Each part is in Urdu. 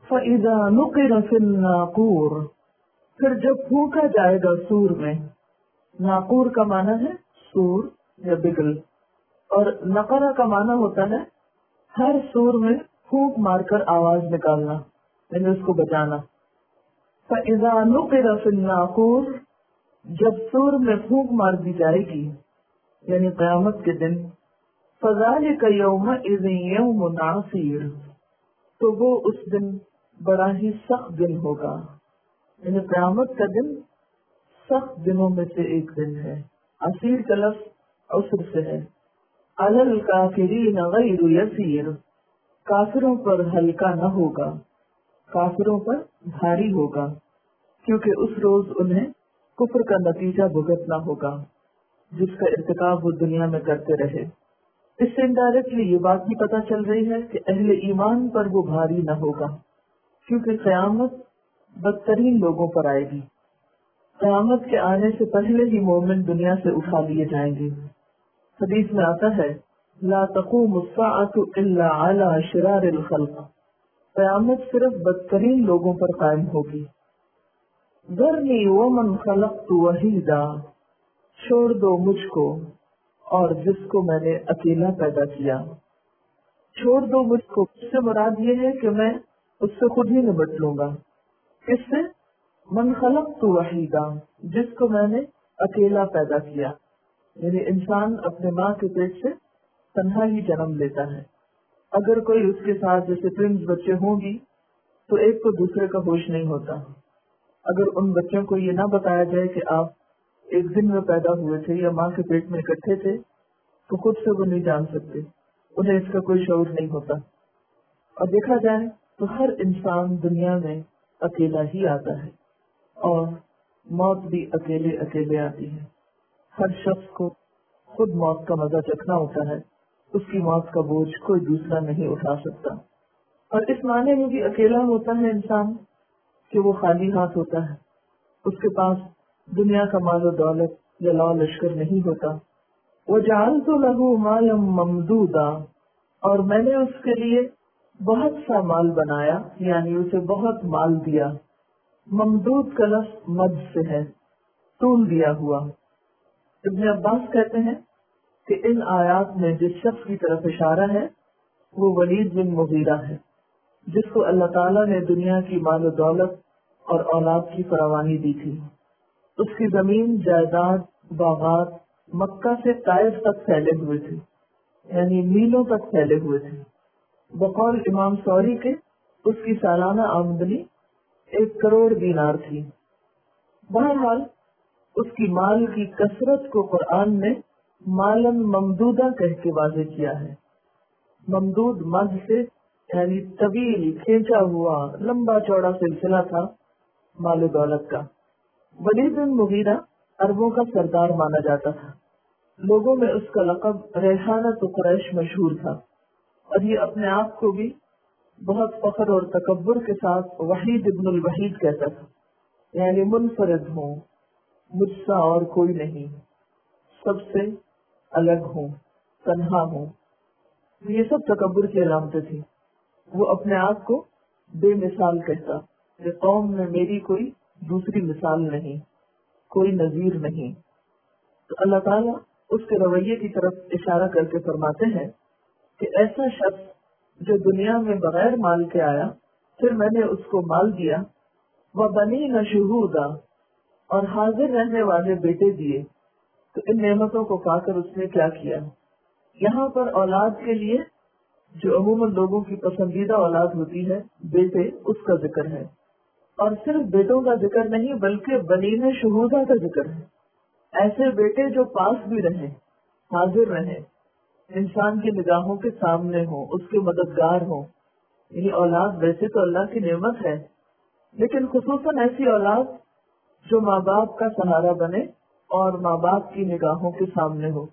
فَإِذَا نُقِرَ فِي النَّاقُورِ، پھر جب پھونکا جائے گا سور میں. ناقور کا معنی ہے سور یا بگل، اور نقرہ کا معنی ہوتا ہے ہر سور میں پھونک مار کر آواز نکالنا، یعنی اس کو بچانا. فَإِذَا نُقِرَ فِي النَّاقُورِ، جب سور میں پھونک مار دی جائے گی یعنی قیامت کے دن. فَذَلِكَ يَوْمَئِذٍ يَوْمٌ عَسِيرٌ، تو وہ اس دن بڑا ہی سخت دن ہوگا. یعنی قیامت کا دن سخت دنوں میں سے ایک دن ہے. عسیر کا لفظ عسر سے ہے. عَلَى الْكَافِرِينَ غَيْرُ يَسِيرٌ، کافروں پر ہلکا نہ ہوگا، کافروں پر بھاری ہوگا، کیونکہ اس روز انہیں کفر کا نتیجہ بھگتنا ہوگا جس کا ارتکاب وہ دنیا میں کرتے رہے. اس سے انڈائریکٹلی یہ بات بھی پتہ چل رہی ہے کہ اہل ایمان پر وہ بھاری نہ ہوگا، کیونکہ قیامت بدترین لوگوں پر آئے گی. قیامت کے آنے سے پہلے ہی مومن دنیا سے اٹھا لیے جائیں گے. حدیث میں آتا ہے لا تقوم الساعة الا على شرار الخلق، قیامت صرف بدترین لوگوں پر قائم ہوگی. ذرنی ومن خلقت وحیدا، چھوڑ دو مجھ کو اور جس کو میں نے اکیلا پیدا کیا. چھوڑ دو مجھ کو، اس سے مراد یہ ہے کہ میں اس سے خود ہی نمٹ لوں گا. کس سے؟ من خلقت وحیدا، جس کو میں نے اکیلا پیدا کیا. یعنی انسان اپنے ماں کے پیٹ سے تنہا ہی جنم لیتا ہے. اگر کوئی اس کے ساتھ جیسے ٹوینز بچے ہوں گی تو ایک کو دوسرے کا ہوش نہیں ہوتا. اگر ان بچوں کو یہ نہ بتایا جائے کہ آپ ایک دن میں پیدا ہوئے تھے یا ماں کے پیٹ میں اکٹھے تھے تو خود سے وہ نہیں جان سکتے، انہیں اس کا کوئی شعور نہیں ہوتا. اور دیکھا جائے تو ہر انسان دنیا میں اکیلا ہی آتا ہے اور موت بھی اکیلے اکیلے آتی ہے. ہر شخص کو خود موت کا مزہ چکھنا ہوتا ہے، اس کی موت کا بوجھ کوئی دوسرا نہیں اٹھا سکتا. اور اس معنی میں بھی اکیلا ہوتا ہے انسان کہ وہ خالی ہاتھ ہوتا ہے، اس کے پاس دنیا کا مال و دولت یا لاؤ لشکر نہیں ہوتا. وَجَعَلْتُ لَهُ مَالًا مَمْدُودًا، اور میں نے اس کے لیے بہت سا مال بنایا، یعنی اسے بہت مال دیا. ممدود کا لفظ مد سے ہے، طول دیا ہوا. ابن عباس کہتے ہیں کہ ان آیات میں جس شخص کی طرف اشارہ ہے وہ ولید بن مغیرہ ہے، جس کو اللہ تعالیٰ نے دنیا کی مال و دولت اور اولاد کی فراوانی دی تھی. اس کی زمین جائیداد باغات مکہ سے طائف تک پھیلے ہوئے تھے، یعنی میلوں تک پھیلے ہوئے تھے. بقول امام سوری کے اس کی سالانہ آمدنی 1 کروڑ دینار تھی. بہرحال اس کی مال کی کثرت کو قرآن نے مالن ممدودہ کہہ کے واضح کیا ہے. ممدود مد سے یعنی طویل کھینچا ہوا لمبا چوڑا سلسلہ تھا مال و دولت کا. ولید بن مغیرہ عربوں کا سردار مانا جاتا تھا. لوگوں میں اس کا لقب ریحانۃ قریش مشہور تھا، اور یہ اپنے آپ کو بھی بہت فخر اور تکبر کے ساتھ وحید ابن الوحید کہتا تھا، یعنی منفرد ہوں، مجھ سا اور کوئی نہیں، سب سے الگ ہوں، تنہا ہوں. یہ سب تکبر کی علامتیں تھیں. وہ اپنے آپ کو بے مثال کہتا کہ قوم میں میری کوئی دوسری مثال نہیں، کوئی نظیر نہیں. تو اللہ تعالیٰ اس کے رویے کی طرف اشارہ کر کے فرماتے ہیں کہ ایسا شخص جو دنیا میں بغیر مال کے آیا، پھر میں نے اس کو مال دیا، وَبَنِينَ شُهُودًا، اور حاضر رہنے والے بیٹے دیے. تو ان نعمتوں کو پا کر اس نے کیا کیا؟ یہاں پر اولاد کے لیے جو عموماً لوگوں کی پسندیدہ اولاد ہوتی ہے بیٹے، اس کا ذکر ہے. اور صرف بیٹوں کا ذکر نہیں بلکہ بنین شہودہ کا ذکر ہے. ایسے بیٹے جو پاس بھی رہیں، حاضر رہیں، انسان کی نگاہوں کے سامنے ہوں، اس کے مددگار ہوں. یعنی اولاد ویسے تو اللہ کی نعمت ہے، لیکن خصوصاً ایسی اولاد جو ماں باپ کا سہارا بنے اور ماں باپ کی نگاہوں کے سامنے ہو.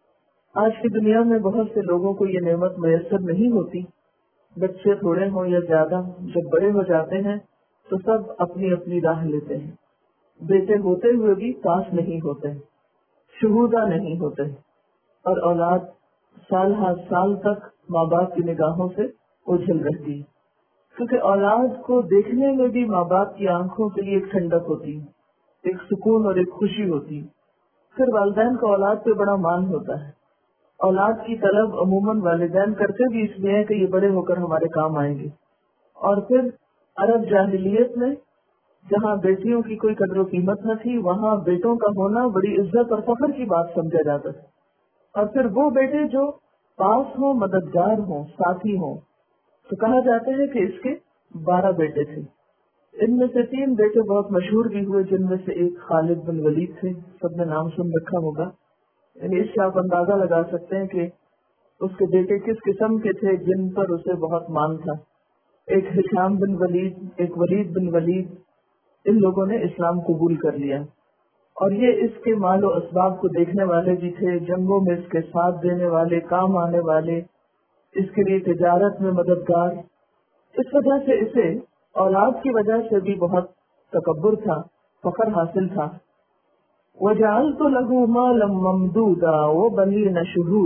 آج کی دنیا میں بہت سے لوگوں کو یہ نعمت میسر نہیں ہوتی. بچے تھوڑے ہوں یا زیادہ، جب بڑے ہو جاتے ہیں تو سب اپنی اپنی راہ لیتے ہیں. بیٹے ہوتے ہوئے بھی پاس نہیں ہوتے، شہودہ نہیں ہوتے، اور اولاد سال ہر سال تک ماں باپ کی نگاہوں سے اوجھل رہتی. کیونکہ اولاد کو دیکھنے میں بھی ماں باپ کی آنکھوں کے لیے ایک ٹھنڈک ہوتی، ایک سکون اور ایک خوشی ہوتی. پھر والدین کا اولاد پہ بڑا مان ہوتا ہے. اولاد کی طلب عموماً والدین کرتے بھی اس لیے ہے کہ یہ بڑے ہو کر ہمارے کام آئیں گے. اور پھر عرب جاہلیت میں جہاں بیٹیوں کی کوئی قدر و قیمت نہ تھی، وہاں بیٹوں کا ہونا بڑی عزت اور فخر کی بات سمجھا جاتا تھا. اور پھر وہ بیٹے جو پاس ہوں، مددگار ہوں، ساتھی ہوں، تو کہا جاتا ہے کہ اس کے 12 بیٹے تھے. ان میں سے 3 بیٹے بہت مشہور بھی ہوئے، جن میں سے ایک خالد بن ولید تھے، سب نے نام سن رکھا ہوگا. یعنی اس سے آپ اندازہ لگا سکتے ہیں کہ اس کے بیٹے کس قسم کے تھے جن پر اسے بہت مان تھا. ایک ہشام بن ولید، ایک ولید بن ولید، ان لوگوں نے اسلام قبول کر لیا. اور یہ اس کے مال و اسباب کو دیکھنے والے بھی تھے، جنگوں میں اس کے ساتھ دینے والے، کام آنے والے، اس کے لیے تجارت میں مددگار. اس وجہ سے اسے اولاد کی وجہ سے بھی بہت تکبر تھا، فخر حاصل تھا. وَجَعَلْتُ لَهُ مَالًا مَمْدُودًا وَبَنِينَ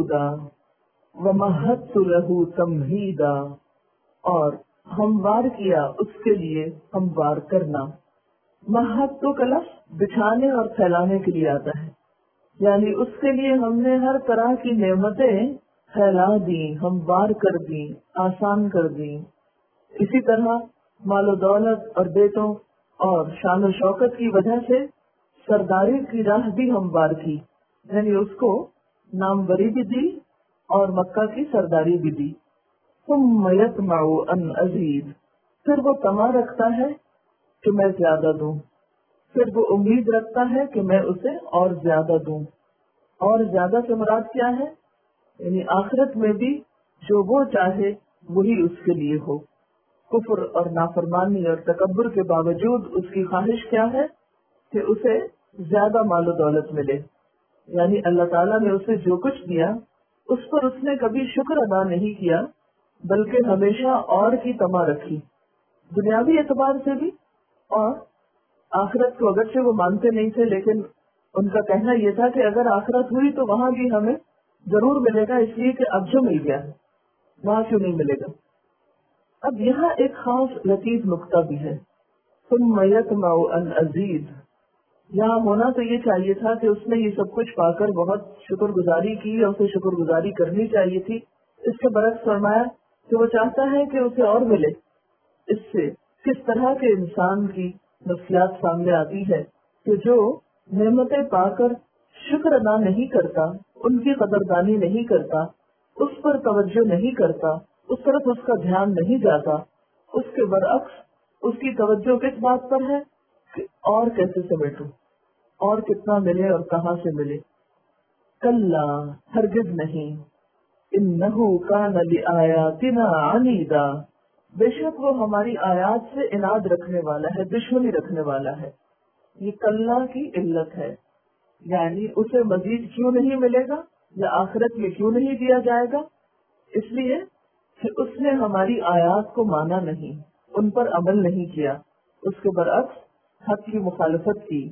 شُهُودًا وَمَهَّدتُ لَهُ تَمْهِيدًا، اور ہموار کیا اس کے لیے ہموار کرنا. مہد تو کا لفظ بچھانے اور پھیلانے کے لیے آتا ہے، یعنی اس کے لیے ہم نے ہر طرح کی نعمتیں پھیلا دی، ہموار کر دی، آسان کر دی. اسی طرح مال و دولت اور بیٹوں اور شان و شوکت کی وجہ سے سرداری کی راہ بھی ہموار کی، یعنی اس کو ناموری بھی دی اور مکہ کی سرداری بھی دی. ثم یطمع ان ازید، پھر وہ طمع رکھتا ہے کہ میں زیادہ دوں، پھر وہ امید رکھتا ہے کہ میں اسے اور زیادہ دوں. اور زیادہ سے مراد کیا ہے؟ یعنی آخرت میں بھی جو وہ چاہے وہی اس کے لیے ہو. کفر اور نافرمانی اور تکبر کے باوجود اس کی خواہش کیا ہے کہ اسے زیادہ مال و دولت ملے. یعنی اللہ تعالیٰ نے اسے جو کچھ دیا اس پر اس نے کبھی شکر ادا نہیں کیا، بلکہ ہمیشہ اور کی طمع رکھی، دنیاوی اعتبار سے بھی. اور آخرت کو اگرچہ وہ مانتے نہیں تھے، لیکن ان کا کہنا یہ تھا کہ اگر آخرت ہوئی تو وہاں بھی ہمیں ضرور ملے گا، اس لیے کہ اب جو مل گیا وہاں کیوں نہیں ملے گا. اب یہاں ایک خاص لطیف نقطہ بھی ہے. ثم یطمع ان ازید، یہاں ہونا تو یہ چاہیے تھا کہ اس نے یہ سب کچھ پا کر بہت شکر گزاری کی اور اسے شکر گزاری کرنی چاہیے تھی. اس کے برعکس فرمایا کہ وہ چاہتا ہے کہ اسے اور ملے. اس سے کس طرح کے انسان کی نفسیات سامنے آتی ہے کہ جو نعمتیں پا کر شکر ادا نہیں کرتا، ان کی قدردانی نہیں کرتا، اس پر توجہ نہیں کرتا، اس طرف اس کا دھیان نہیں جاتا. اس کے برعکس اس کی توجہ کس بات پر ہے کہ اور کیسے سمیٹوں، اور کتنا ملے اور کہاں سے ملے. کلا، ہرگز نہیں. انہ کان لآیاتنا عنیدا، بے شک وہ ہماری آیات سے عناد رکھنے والا ہے، دشمنی رکھنے والا ہے. یہ کلا کی علت ہے، یعنی اسے مزید کیوں نہیں ملے گا یا آخرت میں کیوں نہیں دیا جائے گا؟ اس لیے کہ اس نے ہماری آیات کو مانا نہیں، ان پر عمل نہیں کیا، اس کے برعکس حق کی مخالفت کی.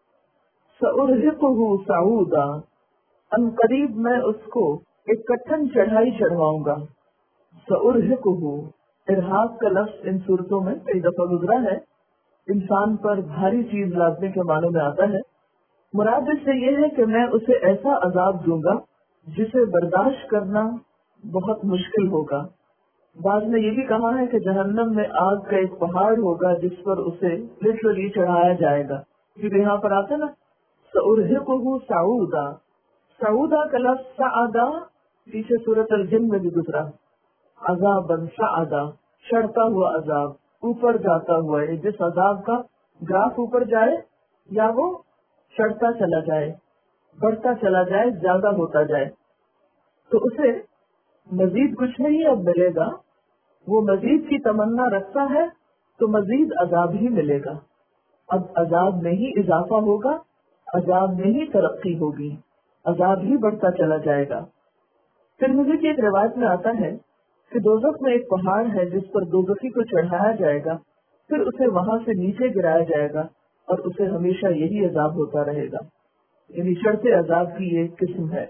سأرہقہ صعودا، ان قریب میں اس کو ایک کٹھن چڑھائی چڑھواؤں گا. سأرہقہ، ارہاق کا لفظ ان صورتوں میں کئی دفعہ گزرا ہے، انسان پر بھاری چیز لادنے کے معنوں میں آتا ہے. مراد اس سے یہ ہے کہ میں اسے ایسا عذاب دوں گا جسے برداشت کرنا بہت مشکل ہوگا. بعض نے یہ بھی کہا ہے کہ جہنم میں آگ کا ایک پہاڑ ہوگا جس پر اسے لٹرلی چڑھایا جائے گا، کیونکہ یہاں پر آتا نا سأرہقہ صعودا. صعودا کا لفظ صعدا پیچھے سورۃ الجن میں بھی گزرا، عذابا صعدا، چڑھتا ہوا عذاب، اوپر جاتا ہوا. جس عذاب کا گراف اوپر جائے یا وہ چڑھتا چلا جائے، بڑھتا چلا جائے، زیادہ ہوتا جائے، تو اسے مزید کچھ نہیں اب ملے گا. وہ مزید کی تمنا رکھتا ہے تو مزید عذاب ہی ملے گا. اب عذاب میں ہی اضافہ ہوگا، عذاب میں ہی ترقی ہوگی، عذاب ہی بڑھتا چلا جائے گا. ترمذی کی ایک روایت میں آتا ہے کہ دوزخ میں ایک پہاڑ ہے جس پر دوزخی کو چڑھایا جائے گا، پھر اسے وہاں سے نیچے گرایا جائے گا اور اسے ہمیشہ یہی عذاب ہوتا رہے گا. یعنی چڑھتے عذاب کی ایک قسم ہے.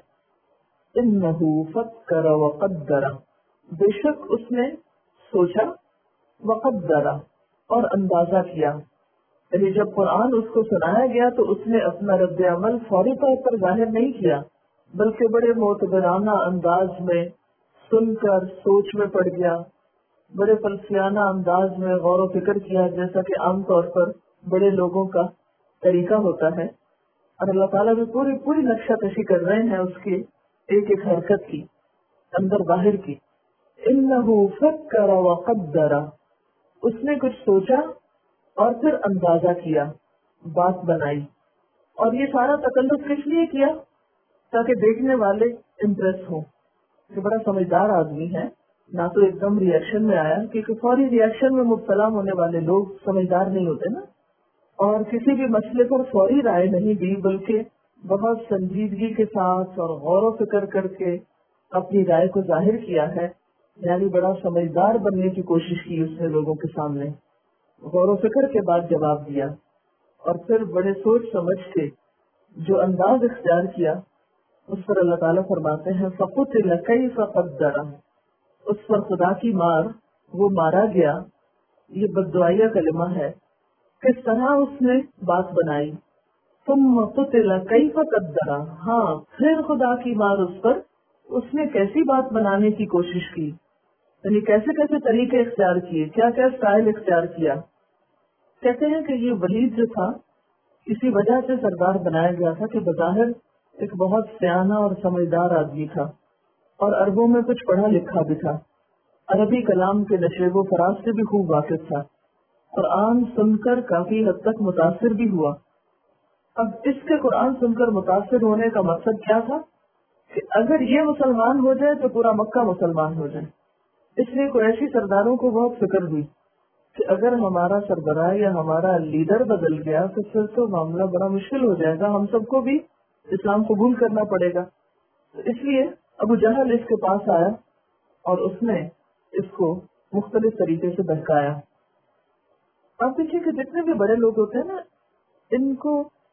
انہ فکر وقدر، بے شک اس نے سوچا وقدر اور اندازہ کیا. یعنی جب قرآن اس کو سنایا گیا تو اس نے اپنا رد عمل فوری طور پر ظاہر نہیں کیا، بلکہ بڑے معتبرانہ انداز میں سن کر سوچ میں پڑ گیا، بڑے فلسفیانہ انداز میں غور و فکر کیا، جیسا کہ عام طور پر بڑے لوگوں کا طریقہ ہوتا ہے. اور اللہ تعالیٰ بھی پوری نقشہ کشی کر رہے ہیں اس کی ایک ایک حرکت کی، اندر باہر کی. انہ فکر وقدر، اس نے کچھ سوچا اور پھر اندازہ کیا، بات بنائی. اور یہ سارا تکلف کس لیے کیا؟ تاکہ دیکھنے والے امپریس ہوں کہ بڑا سمجھدار آدمی ہے. نہ تو ایک دم ریئیکشن میں آیا، کیونکہ فوری ریئیکشن میں مبتلا ہونے والے لوگ سمجھدار نہیں ہوتے نا، اور کسی بھی مسئلے پر فوری رائے نہیں دی، بلکہ بہت سنجیدگی کے ساتھ اور غور و فکر کر کے اپنی رائے کو ظاہر کیا ہے. یعنی بڑا سمجھدار بننے کی کوشش کی اس نے لوگوں کے سامنے، غور و فکر کے بعد جواب دیا، اور پھر بڑے سوچ سمجھ کے جو انداز اختیار کیا اس پر اللہ تعالیٰ فرماتے ہیں فَقُتِلَ كَيْفَ قَدَّرَ، اس پر خدا کی مار، وہ مارا گیا. یہ بددعائیہ کلمہ ہے. کس طرح اس نے بات بنائی. ثُمَّ قُتِلَ كَيْفَ قَدَّرَ، ہاں پھر خدا کی مار اس پر، اس نے کیسی بات بنانے کی کوشش کی، یعنی کیسے کیسے طریقے اختیار کیے، کیا کیا اسٹائل اختیار کیا. کہتے ہیں کہ یہ ولید جو تھا اسی وجہ سے سردار بنایا گیا تھا کہ بظاہر ایک بہت سیانہ اور سمجھدار آدمی تھا، اور عربوں میں کچھ پڑھا لکھا بھی تھا، عربی کلام کے نشیب و فراز سے بھی خوب واقف تھا، قرآن سن کر کافی حد تک متاثر بھی ہوا. اب اس کے قرآن سن کر متاثر ہونے کا مقصد کیا تھا کہ اگر یہ مسلمان ہو جائے تو پورا مکہ مسلمان ہو جائے. اس لیے قریشی سرداروں کو بہت فکر ہوئی کہ اگر ہمارا سربراہ یا ہمارا لیڈر بدل گیا تو پھر تو معاملہ بڑا مشکل ہو جائے گا، ہم سب کو بھی اسلام قبول کرنا پڑے گا. اس لیے ابو جہل اس کے پاس آیا اور اس نے اس کو مختلف طریقے سے بہکایا. آپ دیکھیے کہ جتنے بھی بڑے لوگ ہوتے ہیں نا، ان کو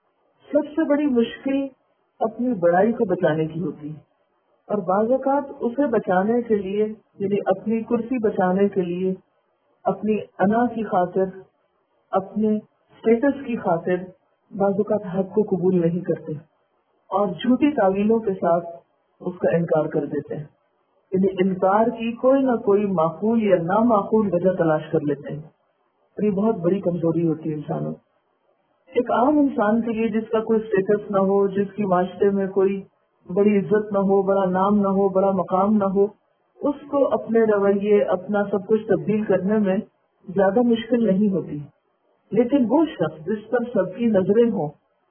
سب سے بڑی مشکل اپنی بڑائی کو بچانے کی ہوتی ہے، اور بعض اوقات اسے بچانے کے لیے، یعنی اپنی کرسی بچانے کے لیے، اپنی انا کی خاطر، اپنے اسٹیٹس کی خاطر بعض اوقات حق کو قبول نہیں کرتے اور جھوٹی تعویلوں کے ساتھ اس کا انکار کر دیتے ہیں. یعنی انکار کی کوئی نہ کوئی معقول یا نامعقول وجہ تلاش کر لیتے ہیں. یہ بہت بڑی کمزوری ہوتی ہے انسانوں. ایک عام انسان کے لیے جس کا کوئی اسٹیٹس نہ ہو، جس کی معاشرے میں کوئی بڑی عزت نہ ہو، بڑا نام نہ ہو، بڑا مقام نہ ہو، اس کو اپنے رویے، اپنا سب کچھ تبدیل کرنے میں زیادہ مشکل نہیں ہوتی. لیکن وہ شخص جس پر سب کی نظریں ہوں،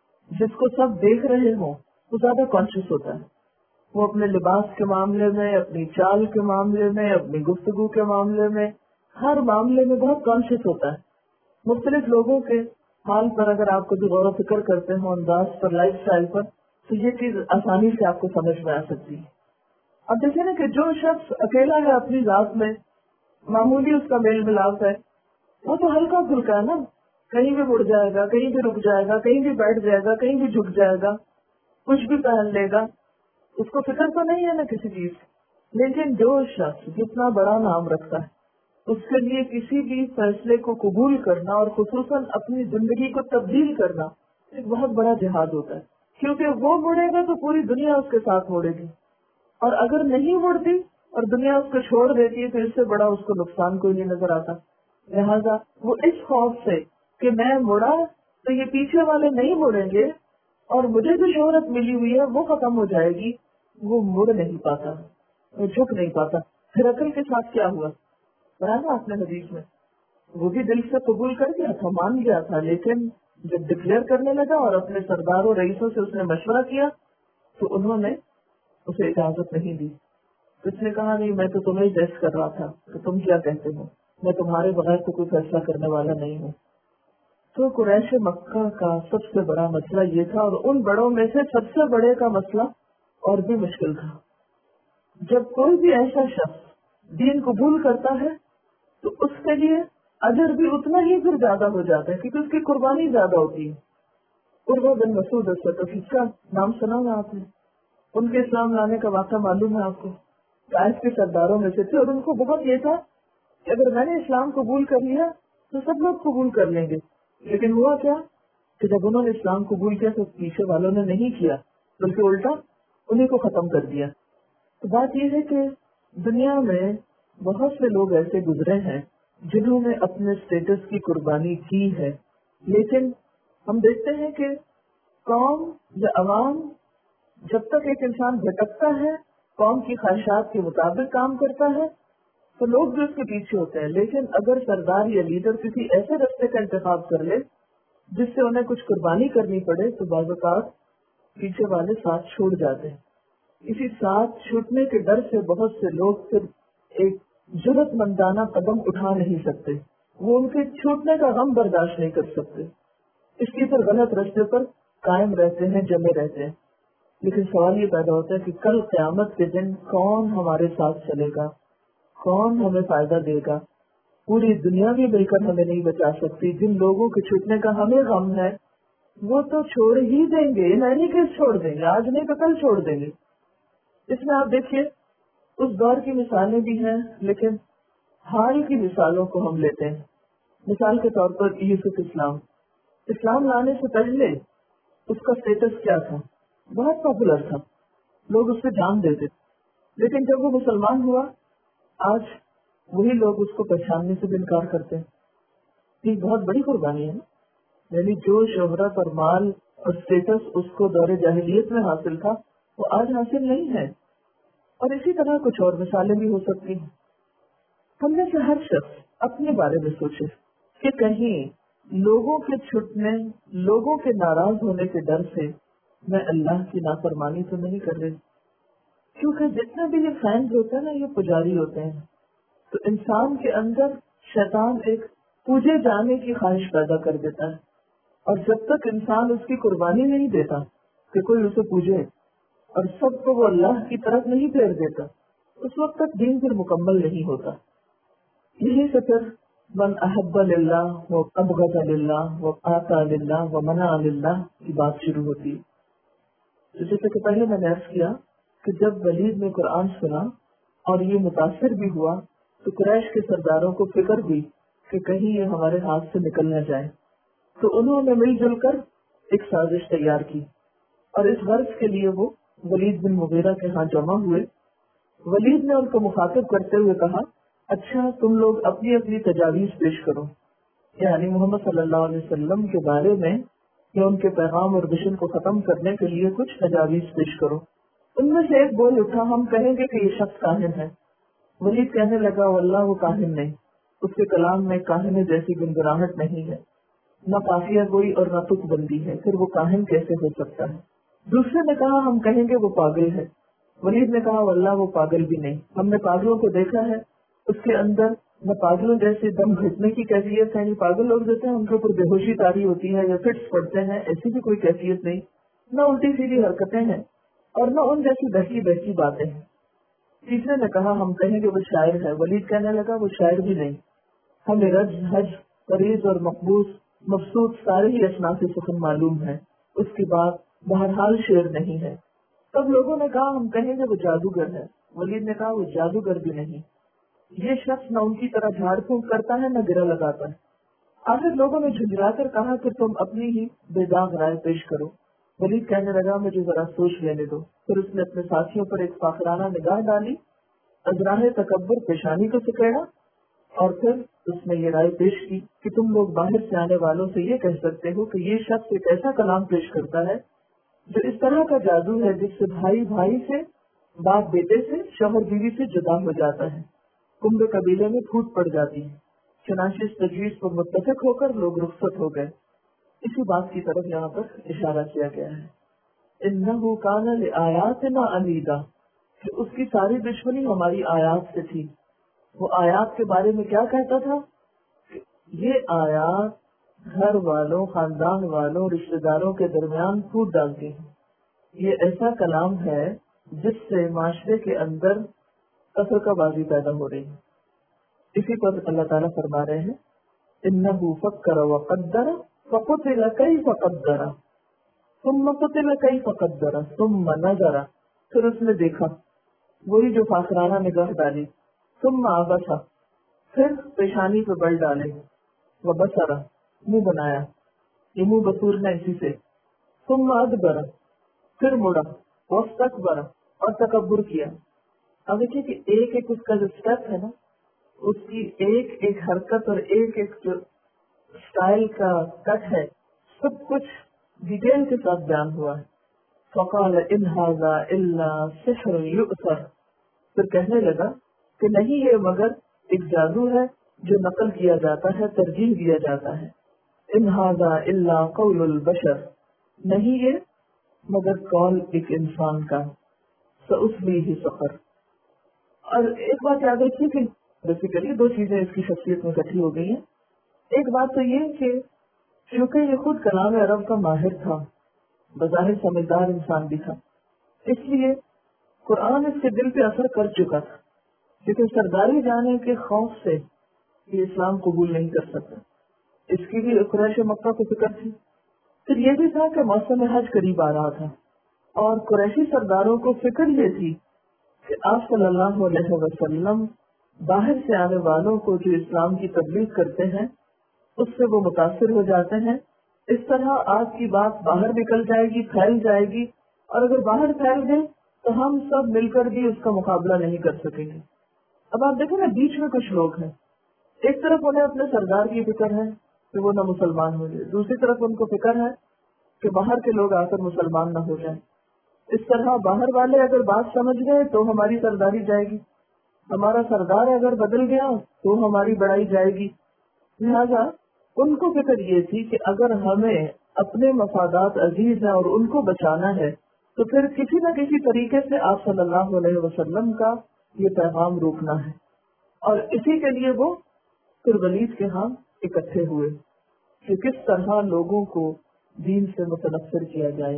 جس کو سب دیکھ رہے ہوں، وہ زیادہ کانشیس ہوتا ہے. وہ اپنے لباس کے معاملے میں، اپنی چال کے معاملے میں، اپنی گفتگو کے معاملے میں، ہر معاملے میں بہت کانشیس ہوتا ہے. مختلف لوگوں کے حال پر اگر آپ کو غور و فکر کرتے ہوں، انداز پر، لائف اسٹائل پر، تو یہ چیز آسانی سے آپ کو سمجھ میں آ سکتی ہے. اب دیکھیں نا کہ جو شخص اکیلا ہے اپنی ذات میں، معمولی اس کا میل ملاپ ہے، وہ تو ہلکا پھلکا ہے نا، کہیں بھی مڑ جائے گا، کہیں بھی رک جائے گا، کہیں بھی بیٹھ جائے گا، کہیں بھی جھک جائے گا، کچھ بھی پہن لے گا، اس کو فکر تو نہیں ہے نا کسی چیز. لیکن جو شخص جتنا بڑا نام رکھتا ہے، اس کے لیے کسی بھی فیصلے کو قبول کرنا اور خصوصاً اپنی زندگی کو تبدیل کرنا ایک بہت بڑا جہاد ہوتا ہے. کیونکہ وہ مڑے گا تو پوری دنیا اس کے ساتھ مڑے گی، اور اگر نہیں مڑتی اور دنیا اس کو چھوڑ دیتی ہے تو اس سے بڑا اس کو نقصان کوئی نہیں نظر آتا. لہذا وہ اس خوف سے کہ میں مڑا تو یہ پیچھے والے نہیں مڑیں گے اور مجھے جو شہرت ملی ہوئی ہے وہ ختم ہو جائے گی، وہ مڑ نہیں پاتا، وہ جھک نہیں پاتا. پھر عقل کے ساتھ کیا ہوا پڑھا نا آپ نے حدیث میں، وہ بھی دل سے قبول کر گیا تھا، مان گیا تھا، لیکن جب ڈکلیئر کرنے لگا اور اپنے سرداروں رئیسوں سے اس نے مشورہ کیا تو انہوں نے اسے اجازت نہیں دی. اس نے کہا نہیں، میں تو تمہیں ٹیسٹ کر رہا تھا کہ تم کیا کہتے ہو، میں تمہارے بغیر تو کوئی فیصلہ کرنے والا نہیں ہوں. تو قریش مکہ کا سب سے بڑا مسئلہ یہ تھا، اور ان بڑوں میں سے سب سے بڑے کا مسئلہ اور بھی مشکل تھا. جب کوئی بھی ایسا شخص دین قبول کرتا ہے تو اس کے لیے اجر بھی اتنا ہی پھر زیادہ ہو جاتا ہے، کیونکہ اس کی قربانی زیادہ ہوتی ہے. عروہ بن مسعود الثقفی کا نام سنا ہے آپ نے، ان کے اسلام لانے کا واقعہ معلوم ہے آپ کو. طائف کے سرداروں میں سے تھے، اور ان کو بہت یہ تھا کہ اگر میں نے اسلام قبول کر لیا تو سب لوگ قبول کر لیں گے. لیکن ہوا کیا کہ جب انہوں نے اسلام قبول کیا تو پیچھے والوں نے نہیں کیا، بلکہ الٹا انہیں کو ختم کر دیا. تو بات یہ ہے کہ دنیا میں بہت سے لوگ ایسے گزرے ہیں جنہوں نے اپنے اسٹیٹس کی قربانی کی ہے، لیکن ہم دیکھتے ہیں کہ قوم یا عوام جب تک ایک انسان بھٹکتا ہے، قوم کی خواہشات کے مطابق کام کرتا ہے، تو لوگ بھی اس کے پیچھے ہوتے ہیں. لیکن اگر سردار یا لیڈر کسی ایسے راستے کا انتخاب کر لے جس سے انہیں کچھ قربانی کرنی پڑے تو بعض اوقات پیچھے والے ساتھ چھوڑ جاتے ہیں. اسی ساتھ چھوٹنے کے ڈر سے بہت سے لوگ پھر ایک جرأت مندانہ قدم اٹھا نہیں سکتے، وہ ان کے چھوٹنے کا غم برداشت نہیں کر سکتے، اس لیے پھر غلط راستے پر قائم رہتے ہیں، جمے رہتے ہیں. لیکن سوال یہ پیدا ہوتا ہے کہ کل قیامت کے دن کون ہمارے ساتھ چلے گا، کون ہمیں فائدہ دے گا؟ پوری دنیا بھی مل کر ہمیں نہیں بچا سکتی. جن لوگوں کے چھوٹنے کا ہمیں غم ہے وہ تو چھوڑ ہی دیں گے، نہیں کہ چھوڑ دیں گے، آج نہیں تو کل چھوڑ دیں گے. اس میں آپ دیکھیے اس دور کی مثالیں بھی ہیں، لیکن حال کی مثالوں کو ہم لیتے ہیں. مثال کے طور پر یوسف اسلام لانے سے پہلے اس کا اسٹیٹس کیا تھا؟ بہت پاپولر تھا، لوگ اس سے جان دیتے. لیکن جب وہ مسلمان ہوا آج وہی لوگ اس کو پہچاننے سے بھی انکار کرتے ہیں. یہ بہت بڑی قربانی ہے، یعنی جو شہرت اور مال اور اسٹیٹس اس کو دور جاہلیت میں حاصل تھا وہ آج حاصل نہیں ہے. اور اسی طرح کچھ اور مثالیں بھی ہو سکتی ہیں. ہم میں سے ہر شخص اپنے بارے میں سوچے کہ کہیں لوگوں کے چھٹنے، لوگوں کے ناراض ہونے کے ڈر سے میں اللہ کی نافرمانی تو نہیں کر رہی. کیونکہ جتنے بھی یہ فینز ہوتے ہیں نا، یہ پجاری ہوتے ہیں. تو انسان کے اندر شیطان ایک پوجے جانے کی خواہش پیدا کر دیتا ہے، اور جب تک انسان اس کی قربانی نہیں دیتا کہ کوئی اسے پوجے اور سب کو وہ اللہ کی طرف نہیں پھیر دیتا، اس وقت تک دین پھر مکمل نہیں ہوتا. یہی سے پھر من احب للہ و ابغض للہ و آتا للہ و منع للہ کی بات شروع ہوتی ہے. جیسے کہ پہلے میں نے عرض کیا کہ جب ولید نے قرآن سنا اور یہ متاثر بھی ہوا تو قریش کے سرداروں کو فکر ہوئی کہ کہیں یہ ہمارے ہاتھ سے نکل نہ جائے. تو انہوں نے مل جل کر ایک سازش تیار کی، اور اس غرض کے لیے وہ ولید بن مغیرہ کے ہاں جمع ہوئے. ولید نے ان کو مخاطب کرتے ہوئے کہا، اچھا تم لوگ اپنی اپنی تجاویز پیش کرو، یعنی محمد صلی اللہ علیہ وسلم کے بارے میں یا ان کے پیغام اور مشن کو ختم کرنے کے لیے کچھ تجاویز پیش کرو. ان میں سے ایک بول اٹھا، ہم کہیں گے کہ یہ شخص کاہن ہے. ولید کہنے لگا، واللہ وہ کاہن نہیں، اس کے کلام میں کاہن جیسی گنگناہٹ نہیں ہے، نہ قافیہ گوئی اور نہ تک بندی ہے، پھر وہ کاہن کیسے ہو سکتا ہے؟ دوسرے نے کہا، ہم کہیں گے وہ پاگل ہے. ولید نے کہا، واللہ وہ پاگل بھی نہیں، ہم نے پاگلوں کو دیکھا ہے، اس کے اندر نہ پاگلوں جیسے دم گھٹنے کی کیفیت ہے، پاگل لوگ دیتے ہیں ان کے اوپر بے ہوشی تاری ہوتی ہے یا فٹس پڑتے ہیں، ایسی بھی کوئی کیفیت نہیں، نہ الٹی سیدھی حرکتیں ہیں اور نہ ان جیسی بہتی بہتی باتیں ہیں. تیسرے نے کہا، ہم کہیں گے وہ شاعر ہے. ولید کہنے لگا، وہ شاعر بھی نہیں، ہمیں رج، حج، قریض اور مقبوض، مبسوط سارے ہی اصناف سخن معلوم ہے، اس کی بات بہرحال شعر نہیں ہے. تب لوگوں نے کہا، ہم کہیں گے وہ جادوگر ہے. ولید نے کہا، وہ جادوگر بھی نہیں، یہ شخص نہ ان کی طرح جھاڑ پھونک کرتا ہے نہ گرہ لگاتا ہے. آخر لوگوں نے جھنجھلا کر کہا کہ تم اپنی ہی بے داغ رائے پیش کرو. ولید کہنے لگا، مجھے ذرا سوچ لینے دو. پھر اس نے اپنے ساتھیوں پر ایک فاخرانہ نگاہ ڈالی، ازراہ تکبر پیشانی کو سکیڑا، اور پھر اس نے یہ رائے پیش کی کہ تم لوگ باہر سے آنے والوں سے یہ کہہ سکتے ہو کہ یہ شخص ایک ایسا کلام پیش کرتا ہے جو اس طرح کا جادو ہے جس سے بھائی بھائی سے، باپ بیٹے سے، شوہر بیوی سے جدا ہو جاتا ہے، کنبے قبیلے میں پھوٹ پڑ جاتی ہے. چنانچہ اس تجویز پر متفق ہو کر لوگ رخصت ہو گئے. اسی بات کی طرف یہاں پر اشارہ کیا گیا ہے، انہ کان لآیاتنا عنیدا، کہ اس کی ساری دشمنی ہماری آیات سے تھی. وہ آیات کے بارے میں کیا کہتا تھا؟ یہ آیات گھر والوں، خاندان والوں، رشتے داروں کے درمیان پھوٹ ڈالتی ہیں. یہ ایسا کلام ہے جس سے معاشرے کے اندر تفرقہ بازی پیدا ہو رہی ہے. اسی پر اللہ تعالیٰ فرما رہے ہیں، انہ فکر وقدر فقتل کیف قدر ثم قتل کیف قدر ثم نظر، پھر اس نے دیکھا، وہی جو فاخرانہ نگاہ ڈالی، ثم عبس، پھر پیشانی پہ بل ڈالے، وہ بسرا منہ بنایا، یہ منہ بصورنا اسی سے، ثم ادبر پھر مڑا، واستکبر اور تکبر کیا۔ اب دیکھیے کہ ایک ایک اس کا جو اسٹیپ ہے نا، اس کی ایک ایک حرکت اور ایک ایک جو اسٹائل کا کٹ ہے، سب کچھ ڈیٹیل کے ساتھ بیان ہوا ہے۔ فقال ان ھذا الا سحر یؤثر، پھر کہنے لگا کہ نہیں یہ مگر ایک جادو ہے جو نقل کیا جاتا ہے، ترجیح دیا جاتا ہے۔ ان ھذا الا قول البشر، نہیں یہ مگر قول ایک انسان کا، سأصلیہ سقر۔ اور ایک بات یاد رکھیے کہ بیسیکلی دو چیزیں اس کی شخصیت میں اکٹھی ہو گئی ہیں۔ ایک بات تو یہ کہ چونکہ یہ خود کلام عرب کا ماہر تھا، بظاہر سمجھدار انسان بھی تھا، اس لیے قرآن اس کے دل پہ اثر کر چکا تھا، لیکن سرداری جانے کے خوف سے یہ اسلام قبول نہیں کر سکتا۔ اس کی بھی قریش مکہ کو فکر تھی۔ پھر یہ بھی تھا کہ موسم حج قریب آ رہا تھا، اور قریشی سرداروں کو فکر یہ تھی کہ آپ صلی اللہ علیہ وسلم باہر سے آنے والوں کو جو اسلام کی تبلیغ کرتے ہیں اس سے وہ متاثر ہو جاتے ہیں، اس طرح آپ کی بات باہر نکل جائے گی، پھیل جائے گی، اور اگر باہر پھیل گئی تو ہم سب مل کر بھی اس کا مقابلہ نہیں کر سکیں گے۔ اب آپ دیکھیں نا، بیچ میں کچھ لوگ ہیں، ایک طرف انہیں اپنے سردار کی فکر ہے کہ وہ نہ مسلمان ہو جائے، دوسری طرف ان کو فکر ہے کہ باہر کے لوگ آ کر مسلمان نہ ہو جائیں۔ اس طرح باہر والے اگر بات سمجھ گئے تو ہماری سرداری جائے گی، ہمارا سردار اگر بدل گیا تو ہماری بڑائی جائے گی۔ لہذا ان کو فکر یہ تھی کہ اگر ہمیں اپنے مفادات عزیز ہیں اور ان کو بچانا ہے تو پھر کسی نہ کسی طریقے سے آپ صلی اللہ علیہ وسلم کا یہ پیغام روکنا ہے، اور اسی کے لیے وہ پھر ولید کے ہاں اکٹھے ہوئے کہ کس طرح لوگوں کو دین سے متنفر کیا جائے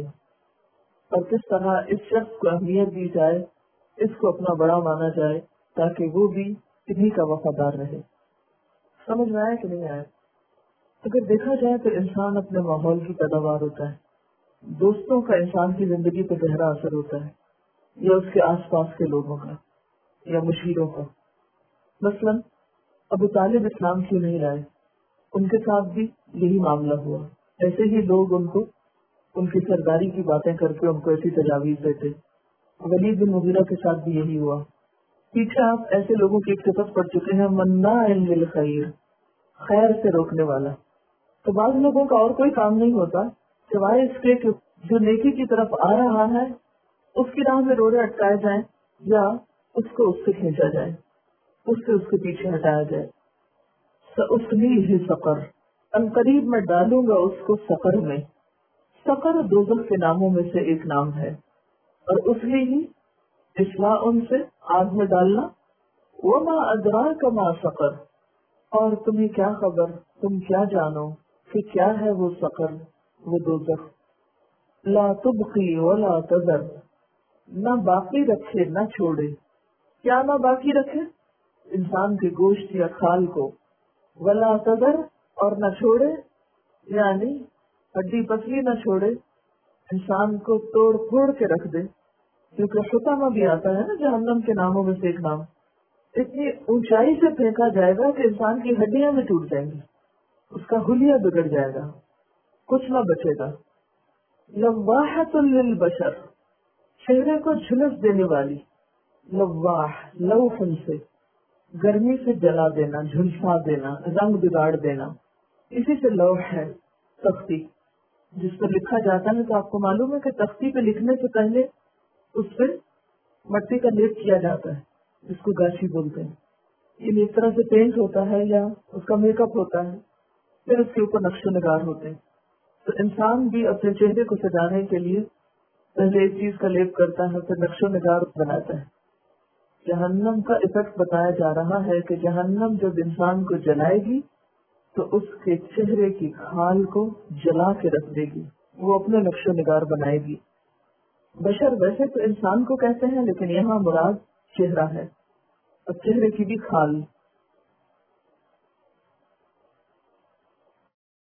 اور کس طرح اس شخص کو اہمیت دی جائے، اس کو اپنا بڑا مانا جائے تاکہ وہ بھی انہی کا وفادار رہے۔ سمجھ میں آیا کہ نہیں آیا؟ اگر دیکھا جائے تو انسان اپنے ماحول کی پیداوار ہوتا ہے، دوستوں کا انسان کی زندگی پہ گہرا اثر ہوتا ہے، یا اس کے آس پاس کے لوگوں کا یا مشیروں کا۔ مثلا ابو طالب اسلام کیوں نہیں لائے؟ ان کے ساتھ بھی یہی معاملہ ہوا، ایسے ہی لوگ ان کو ان کی سرداری کی باتیں کر کے ان کو ایسی تجاویز دیتے۔ ولید بن مغیرہ کے ساتھ بھی یہی ہوا۔ پیچھے آپ ایسے لوگوں کی ایک صفت پڑھ چکے ہیں، مناع للخیر، خیر سے روکنے والا۔ تو بعض لوگوں کا اور کوئی کام نہیں ہوتا سوائے اس کے کہ جو نیکی کی طرف آ رہا ہے اس کی راہ میں روڑے اٹکائے جائیں یا اس کو اس سے کھینچا جائے، اس سے اس کے پیچھے ہٹایا جائے۔ سأصلیہ سقر، عنقریب میں ڈالوں گا اس کو سقر میں۔ سقر دوزخ کے ناموں میں سے ایک نام ہے، اور اصلی ہی اصلاح ان سے آگ میں ڈالنا۔ وما ادراک ما سقر، اور تمہیں کیا خبر، تم کیا جانو کہ کیا ہے وہ سقر، وہ دوزخ۔ لا تبقی ولا تذر، نہ باقی رکھے نہ چھوڑے۔ کیا نہ باقی رکھے؟ انسان کے گوشت یا کھال کو۔ ولا تذر، اور نہ چھوڑے یعنی ہڈی پسلی نہ چھوڑے، انسان کو توڑ پھوڑ کے رکھ دے، کیونکہ حطمہ بھی آتا ہے نا جہنم کے ناموں میں سے ایک نام۔ اتنی اونچائی سے پھینکا جائے گا کہ انسان کی ہڈیاں بھی ٹوٹ جائیں گی، اس کا حلیہ بگڑ جائے گا، کچھ نہ بچے گا۔ لواحۃ للبشر، چہرے کو جھلس دینے والی، لواح لوح سے گرمی سے جلا دینا، جھلسا دینا، رنگ بگاڑ دینا، اسی سے لوح ہے تختی جس پر لکھا جاتا ہے۔ تو آپ کو معلوم ہے کہ تختی پہ لکھنے سے پہلے اس پہ مٹی کا لیپ کیا جاتا ہے جس کو گاشی بولتے ہیں۔ یہ ایک طرح سے پینٹ ہوتا ہے یا اس کا میک اپ ہوتا ہے، پھر اس کے اوپر نقش و نگار ہوتے ہیں۔ تو انسان بھی اپنے چہرے کو سجانے کے لیے پہلے ایک چیز کا لیپ کرتا ہے، پھر نقش و نگار بناتا ہے۔ جہنم کا افیکٹ بتایا جا رہا ہے کہ جہنم جب انسان کو جلائے گی تو اس کے چہرے کی کھال کو جلا کے رکھ دے گی، وہ اپنے نقش و نگار بنائے گی۔ بشر ویسے تو انسان کو کہتے ہیں، لیکن یہاں مراد چہرہ ہے، اور چہرے کی بھی کھال